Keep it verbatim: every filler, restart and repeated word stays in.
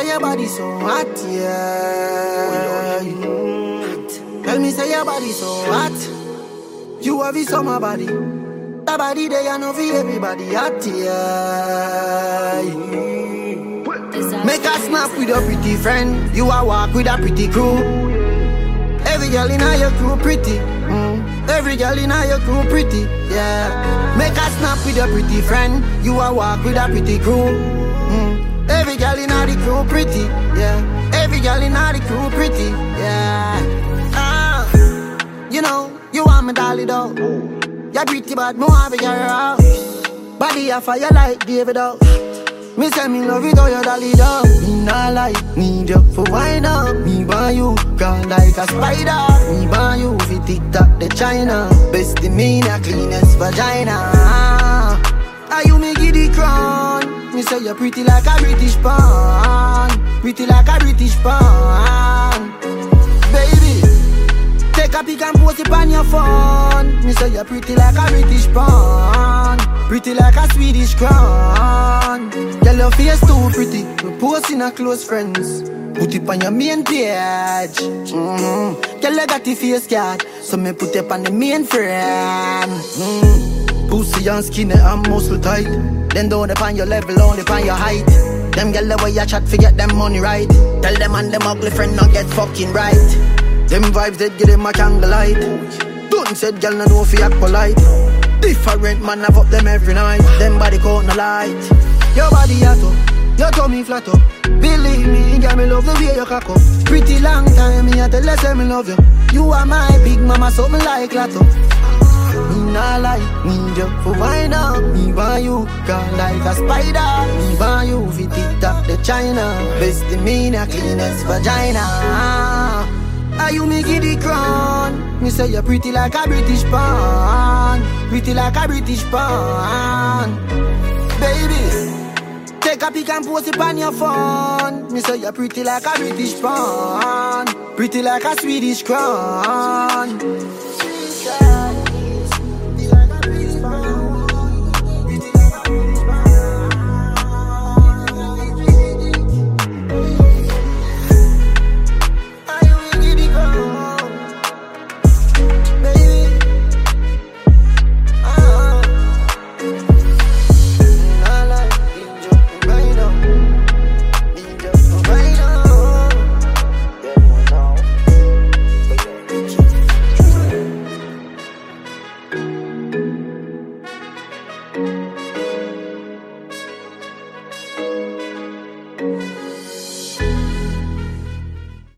say your body so hot, yeah. Tell me say your body so hot. You have it summer body. That body there you know for everybody hot, yeah. Make a snap with your pretty friend. You a walk with a pretty crew. Every girl in your crew pretty. Mm. Every girl in your crew pretty, yeah. Make a snap with your pretty friend. You a walk with a pretty crew. Mm. Every girl in the crew pretty, yeah. Every girl in the crew pretty, yeah. Ah, you know, you want me dolly though. You're pretty but me want to get her out. Body a fire like David though. Me say me love it how you dolly though. Me not like, need you for wine up. Me want you, gone like a spider. Me want you for TikTok the China. Best in me, the cleanest vagina. Are you me give the crown? Me say you're pretty like a British pawn. Pretty like a British pawn. Baby, take a pic and post it on your phone. Me say you're pretty like a British pawn. Pretty like a Swedish crown. Girl, your face too pretty. We post in our close friends. Put it on your main page. Mm-hmm. Girl, you got the face card, so me put it on the main friend. Mm. Pussy and skinny and muscle tight. Then don't upon your level, only upon your height. Them girl the way you chat, forget them money right. Tell them and them ugly friend not get fucking right. Them vibes that give them a candlelight. Don't said girl no know fi act polite. Different man have up them every night. Them body count no light. Your body hot up, your tummy flat up. Believe me, girl me love the way you cock up. Pretty long time me a tell you say me love you. You are my big mama, so me like Lato. Me not like, need you for wine up. Me want you, gone like a spider. Me want you for TikTok the China. Best in me, the cleanest vagina. Are you me give the crown? Me say you're pretty like a British pawn. Pretty like a British pawn. Baby, take a pic and post it on your phone. Me say you're pretty like a British pawn. Pretty like a Swedish crown.